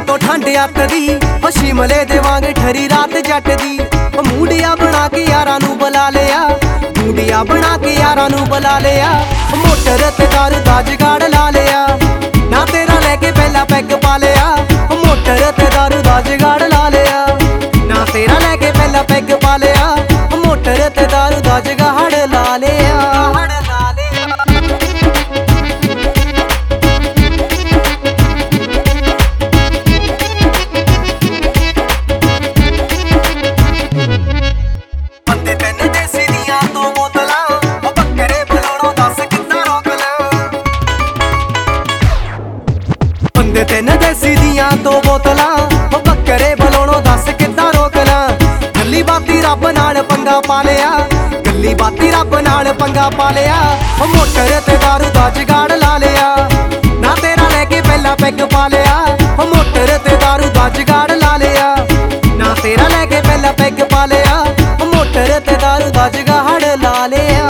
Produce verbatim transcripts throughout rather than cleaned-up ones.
ਉਤੋਂ ਠੰਡ ਅੱਤ ਦੀ ਓ ਸ਼ਿਮਲੇ ਦੇਵਾਂਗੇ ਠਰੀ ਰਾਤ ਜੱਟ ਦੀ। ਓ ਮੂੰਡੀਆਂ ਬਣਾ ਕੇ ਯਾਰਾਂ ਨੂੰ ਬੁਲਾ ਲਿਆ, ਮੂੰਡੀਆਂ ਬਣਾ ਕੇ ਯਾਰਾਂ ਨੂੰ ਬੁਲਾ ਲਿਆ। ਮੋਟਰ ਤੇ ਦਾਰੂ ਦਾ ਜਗਾੜ ਲਾ ਲਿਆ, ਨਾ ਤੇਰਾ ਲੈ ਕੇ ਪਹਿਲਾਂ ਪੈਗ ਪਾ ਲਿਆ। ਮੋਟਰ ਤੇ ਦਾਰੂ ਦਾ ਜਗਾੜ ਲਾ ਲਿਆ, ਨਾ ਤੇਰਾ ਲੈ ਕੇ ਪਹਿਲਾਂ ਪੈਗ ਪਾ ਲਿਆ। ਮੋਟਰ ਤੇ ਦਾਰੂ ਦਾ ਜਗਾੜ ਲਾ ਲਿਆ। ਬੰਦੇ ਤਿੰਨ ਦੇਸੀ ਦੀਆਂ ਦੋ ਬੋਤਲਾਂ, ਓ ਬੱਕਰੇ ਬਲੋਣੋਂ ਦੱਸ ਕਿੱਦਾਂ ਰੋਕ ਲਾਂ। ਗੱਲੀ ਬਾਤੀ ਰੱਬ ਨਾਲ ਪੰਗਾ ਪਾ ਲਿਆ, ਗੱਲੀ ਬਾਤੀ ਰੱਬ ਨਾਲ ਪੰਗਾ ਪਾ ਲਿਆ। ਓ ਮੋਟਰ ਤੇ ਦਾਰੂ ਦਾ ਜਗਾੜ ਲਾ ਲਿਆ, ਨਾ ਤੇਰਾ ਲੈ ਕੇ ਪਹਿਲਾਂ ਪੈਗ ਪਾ ਲਿਆ। ਓ ਮੋਟਰ ਤੇ ਦਾਰੂ ਦਾ ਜਗਾੜ ਲਾ ਲਿਆ, ਨਾ ਤੇਰਾ ਲੈ ਕੇ ਪਹਿਲਾਂ ਪੈਗ ਪਾ ਲਿਆ। ਓ ਮੋਟਰ ਤੇ ਦਾਰੂ ਦਾ ਜਗਾੜ ਲਾ ਲਿਆ।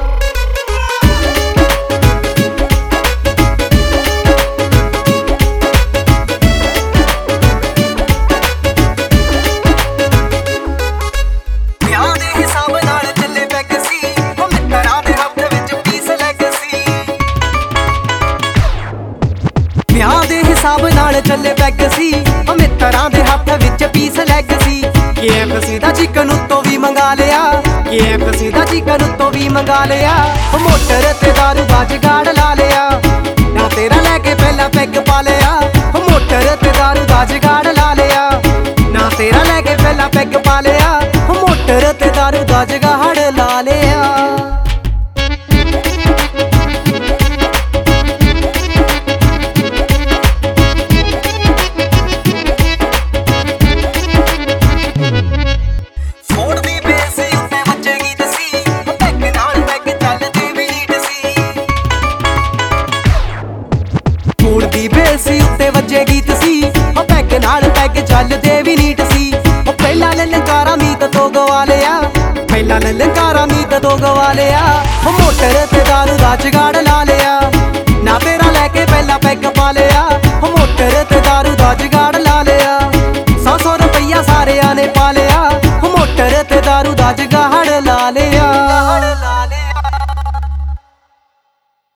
ਵਿਆਹ ਦੇ ਹਿਸਾਬ ਨਾਲ ਚੱਲੇ ਪੈਗ ਸੀ, ਓ ਮਿੱਤਰਾਂ ਦੇ ਹੱਥ ਵਿੱਚ ਪੀਸ ਲੈਗ ਸੀ। ਕੇ ਐਫ ਸੀ ਦਾ ਚਿਕਨ ਉੱਤੋਂ ਵੀ ਮੰਗਾ ਲਿਆ, ਕੇ ਐਫ ਸੀ ਦਾ ਚਿਕਨ ਉੱਤੋਂ ਵੀ ਮੰਗਾ ਲਿਆ। ਓ ਮੋਟਰ ਤੇ ਦਾਰੂ ਦਾ ਜਗਾੜ ਲਾ ਲਿਆ, ਨਾ ਤੇਰਾ ਲੈ ਕੇ ਪਹਿਲਾਂ ਪੈਗ ਪਾ ਲਿਆ। ਓ ਮੋਟਰ ਤੇ ਦਾਰੂ ਦਾ ਜਗਾੜ ਲਾ ਲਿਆ, ਨਾ ਤੇਰਾ ਲੈ ਕੇ ਪਹਿਲਾਂ ਪੈਗ ਪਾ ਲਿਆ। ਓ ਮੋਟਰ ਤੇ ਦਾਰੂ ਦਾ ਜਗਾੜ ਲਾ ਲਿਆ। ਦੀ ਬੇਸੀ ਉੱਤੇ ਵੱਜੇ ਗੀਤ ਸੀ, ਓ ਪੈਗ ਨਾਲ ਪੈਗ ਚੱਲਦੇ ਵੀ ਨੀਟ ਸੀ। ਓ ਪਹਿਲਾਂ ਲਲਕਾਰਾ ਮੀਤ ਤੋਂ ਗਵਾ ਲਿਆ, ਪਹਿਲਾਂ ਲਲਕਾਰਾ ਮੀਤ ਤੋਂ ਗਵਾ ਲਿਆ। ਓ ਮੋਟਰ ਤੇ ਦਾਰੂ ਦਾ ਜਗਾੜ ਲਾ ਲਿਆ,